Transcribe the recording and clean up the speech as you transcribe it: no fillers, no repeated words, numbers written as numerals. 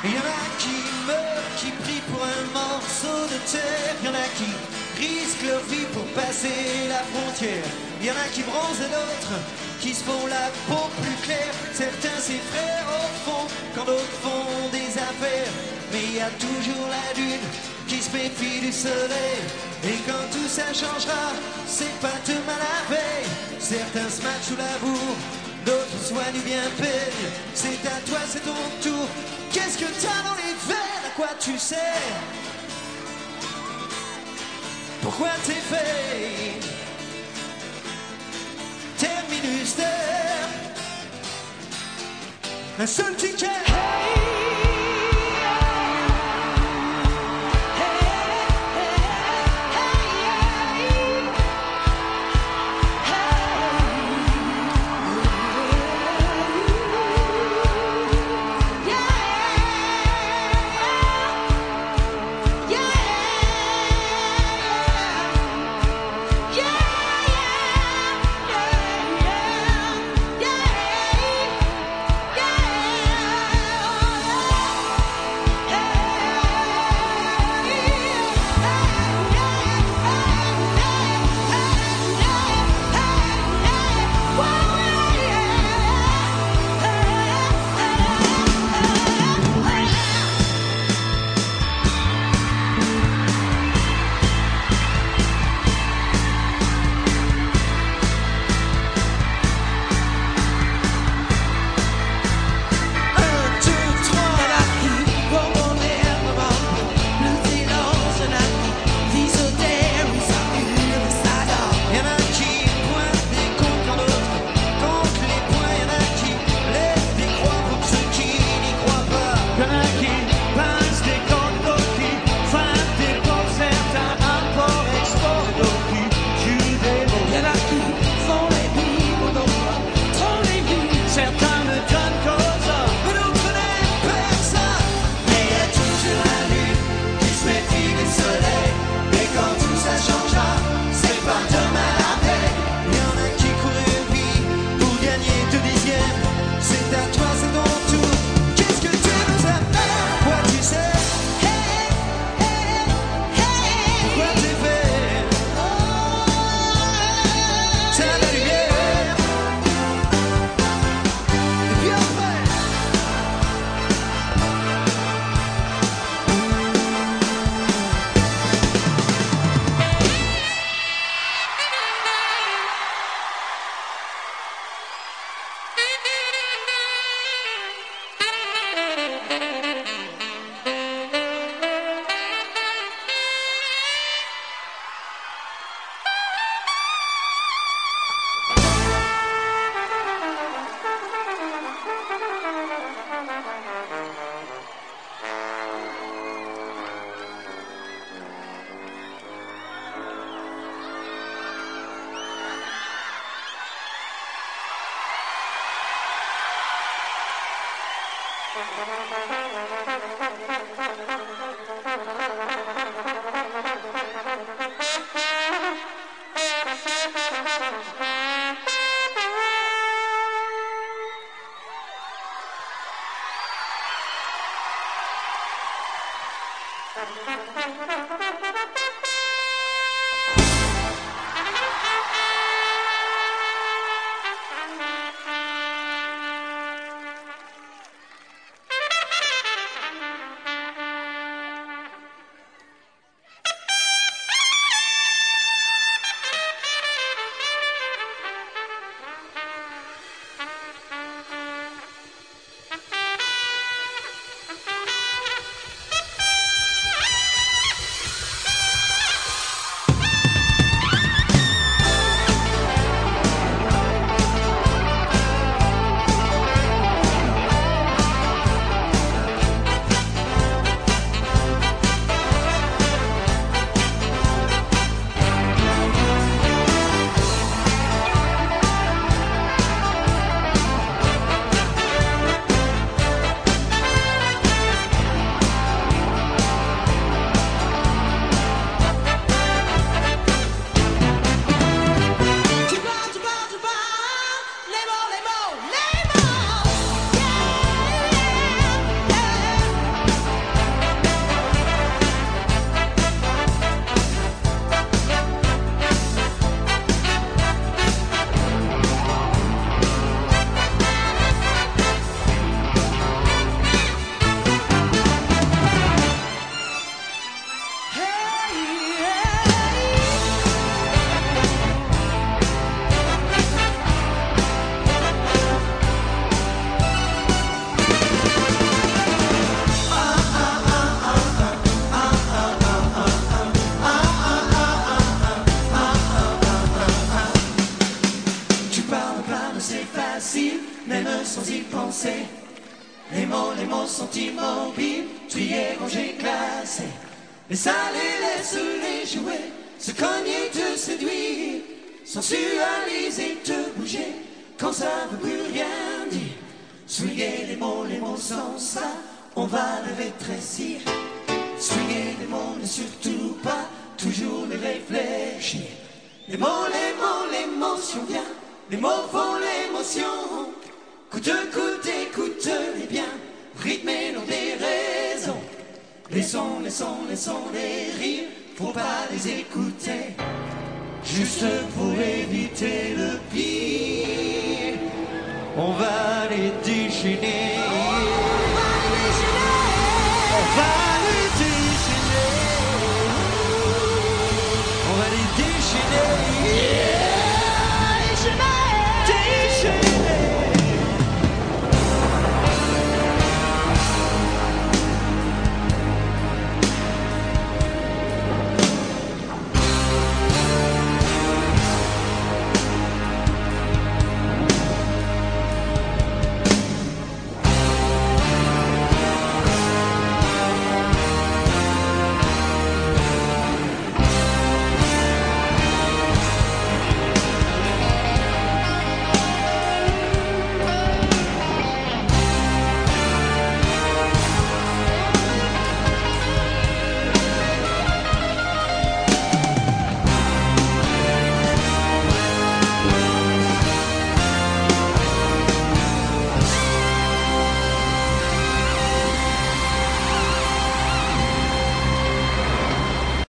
Il y en a qui meurent, qui prient pour un morceau de terre. Il y en a qui risquent leur vie pour passer la frontière. Il y en a qui bronzent et d'autres qui se font la peau plus claire. Certains ses frères au fond, quand d'autres font des affaires. Mais il y a toujours la lune qui se méfie du soleil. Et quand tout ça changera, c'est pas demain la veille. Certains se matchent sous la bourre, d'autres soignent bien peine. C'est à toi, c'est ton tour. Qu'est-ce que t'as dans les veines? À quoi tu sers? Pourquoi t'es fait? Terminus terre. Un seul ticket. même sans y penser. Les mots sont immobiles, tu y es rangé, classé. Mais ça laisse-les jouer, se cogner, te séduire, sensualiser, te bouger, quand ça veut plus rien dire. Swinguer les mots sans ça, on va les rétrécir. Swinguer les mots, ne surtout pas, toujours les réfléchir. Les mots, l'émotion vient, les mots font l'émotion. Coûte, écoute-les bien, rythmés dans des raisons. Laissons les rires, faut pas les écouter, juste pour éviter le pire. On va les déchaîner. On va les déchaîner. On va